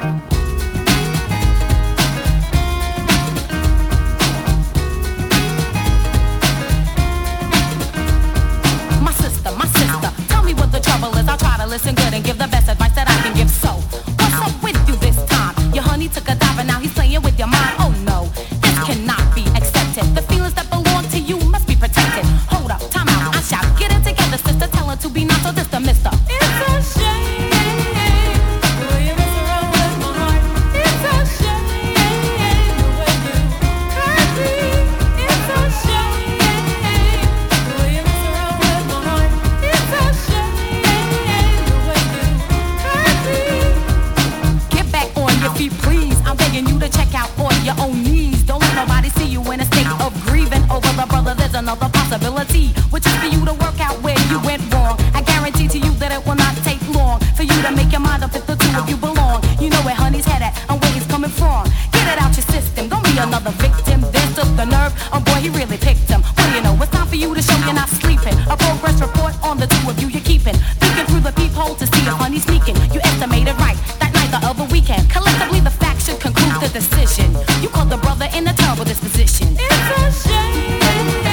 Listen good and give the best advice that I can give. So, what's up with you this time? Your honey took a dive and now he's playing with your mind. Oh no, this cannot be accepted. The feelings that belong to you must be protected. Hold up, time out, I shout. Get it together, sister. Tell her to be not so distant, mister. It's a shame the way you mess around with my heart. It's a shame the way you hurt me. It's a shame the way you mess around with my heart. It's a shame. Get back on your feet, please. I'm begging you to check out on your own knees. Don't let nobody see you in a state of grieving over the brother. There's another possibility, which is for you to work out where you went wrong. I guarantee to you that it will not take long for you to make your mind up if the two of you belong. You know where honey's head at and where he's coming from. Get it out your system, don't be another victim. There's just the nerve, oh boy, he really picked him. What do you know, it's time for you to show you're not sleeping. A progress report on the two of you you're keeping. Peeking through the peephole to see if honey's sneaking. You estimated right, that night the other weekend. Collectively the facts should conclude the decision. You called the brother in a terrible disposition. It's a shame.